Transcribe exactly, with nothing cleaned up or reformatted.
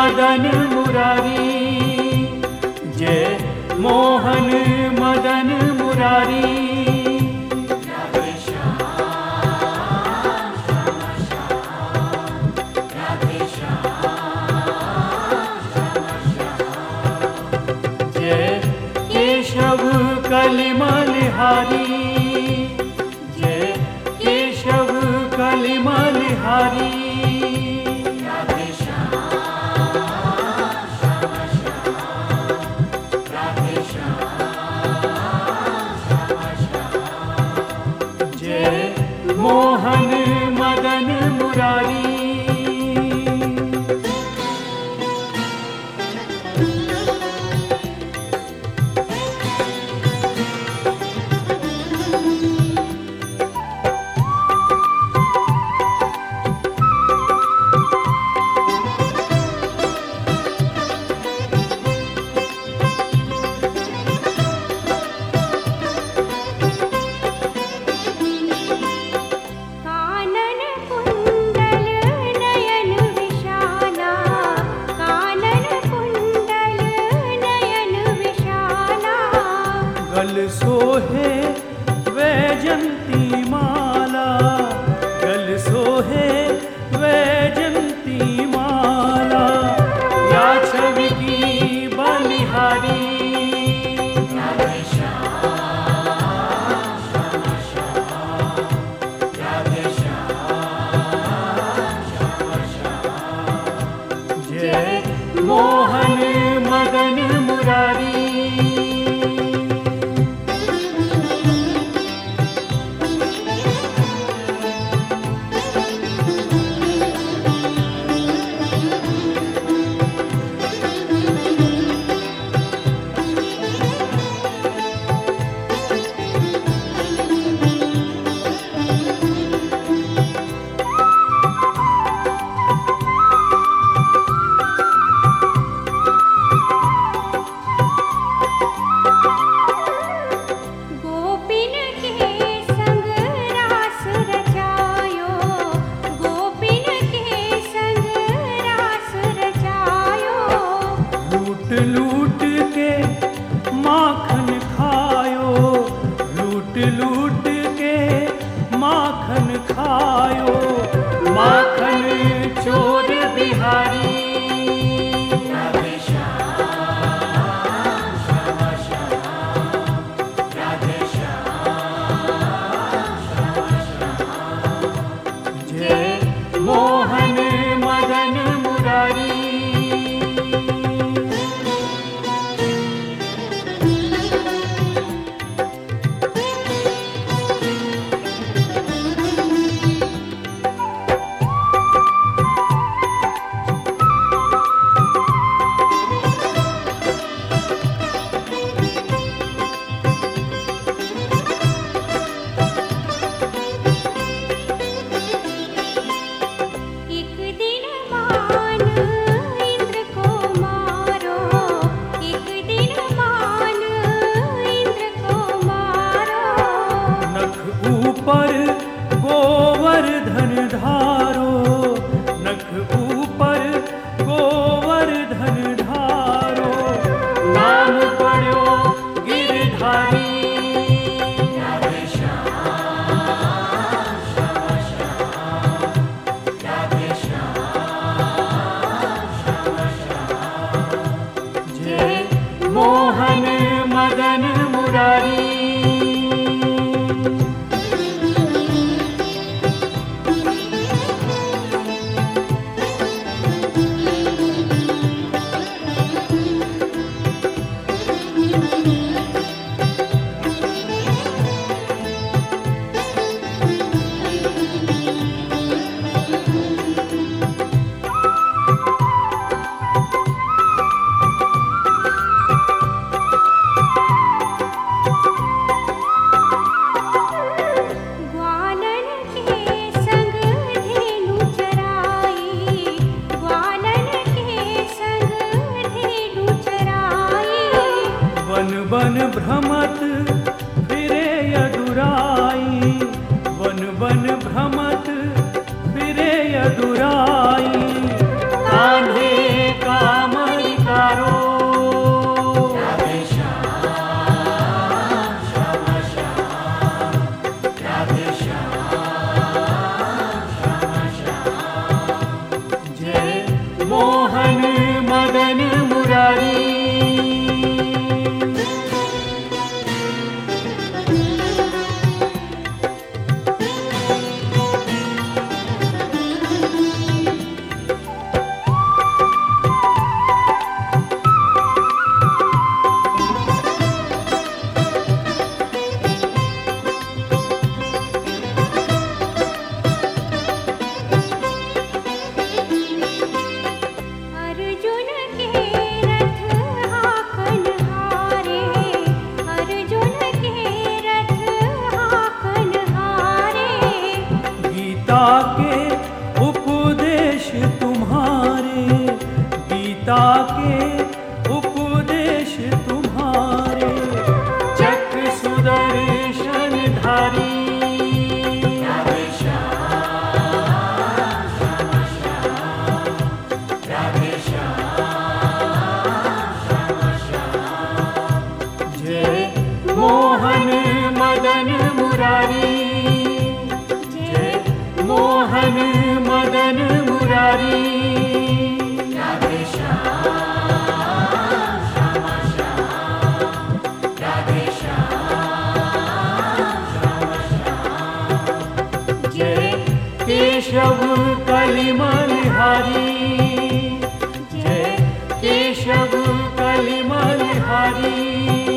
मदन मुरारी, जय मोहन मदन मुरारी। राधे श्याम श्याम श्याम, राधे श्याम श्याम श्याम। जय केशव कलिमलहारी, जय केशव कलिमलहारी। राधे श्याम श्याम श्याम, राधे श्याम श्याम श्याम। जय मोहन मदन मुरारी। कानन कुंडल नयन विशाला, कानन कुंडल नयन विशाला। गल सोहे वैजंती माला, गल सोहे वैजंती माला। या छवि की बलिहारी, राधे श्याम श्याम श्याम, राधे श्याम श्याम श्याम। जय मोहन मदन मुरारी। गोपिन के संग रास रचायो, गोपिन के संग रास रचायो। लूट लूट के माखन खायो, लूट लूट के माखन खायो। माखन चोर बिहारी, राधे श्याम श्याम श्याम, राधे श्याम श्याम श्याम। जय मोहन मदन मुरारी। एक दिन मान इंद्र को मारो, एक दिन मान इंद्र को मारो। नख ऊपर गोवर्धन धारो, नख ऊपर गोवर्धन धारो। नाम पड़ो गिरधारी, राधे श्याम श्याम श्याम, राधे श्याम श्याम श्याम। जय मोहन मदन मुरारी। ग्वालन के संग धेनु चराई, ग्वालन के संग धेनु चराई। बन बन भ्रमत फिरे यदुराई, बन बन भ्रमत फिरे यदुराई। कान्हे कामनी तारो राधे श्याम श्याम श्याम राधे श्याम श्याम श्याम जय मोहन मदन मुरारी अर्जुन के रथ हाकन हारे अर्जुन के रथ हाकन हारे गीता के उपदेश तुम्हारे गीता के उपदेश तुम्हारे चक्र सुदर्शन धारी राधे श्याम श्याम श्याम राधे श्याम श्याम श्याम जय मोहन मदन मुरारी जय मोहन मदन मुरारी राधे श्याम श्याम श्याम राधे श्याम श्याम श्याम जय केशव कलिमलहारी जय केशव कलिमलहारी